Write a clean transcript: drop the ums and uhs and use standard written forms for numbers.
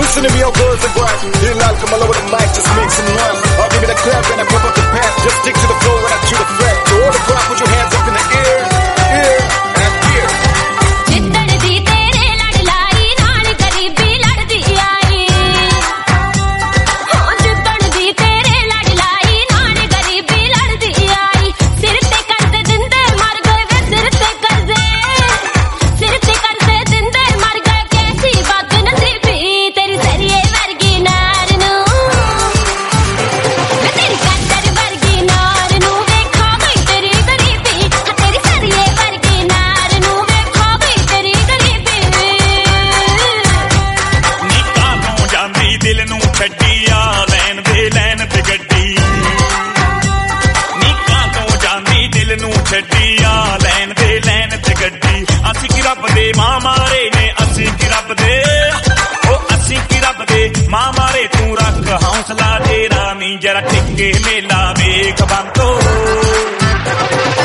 Listen to me, your words are right. Here now, come all over the mic, just make some noise. I'll give it a clap and I pump up the path. Just stick to the flow and I chew the fat. So all the crowd, put your hands up in the air, air, and air. जिद्दड़ दी तेरे लड़ लाई नाल गरीबी लड़दी आई हो जिद्दड़ दी तेरे लड़ लाई नाल गरीबी लड़दी आई सिर ते कर्ज दिंदे मर गए वे सिर ते कर्ज दिंदे मर गए कैसी बात नसीबी तेरी सरिये वर्गी नार नू वे तेरी कद्दर वर्गी नार नू वेखा गई तेरी गरीबी तेरी सरिये वर्गी नार नू वेखा गई तेरी गरीबी नीकां तो जांदी दिल नू छड्डी आ लैन ते गड्डी नीकां तो जांदी दिल नू छड्डी आ लैन ते गड्डी असीं की रब दे मां मारे ने असीं की रब दे ओ असीं की रब दे मां मारे तू रख हौसला तेरा नी जरा टिके मेला वेख बंतो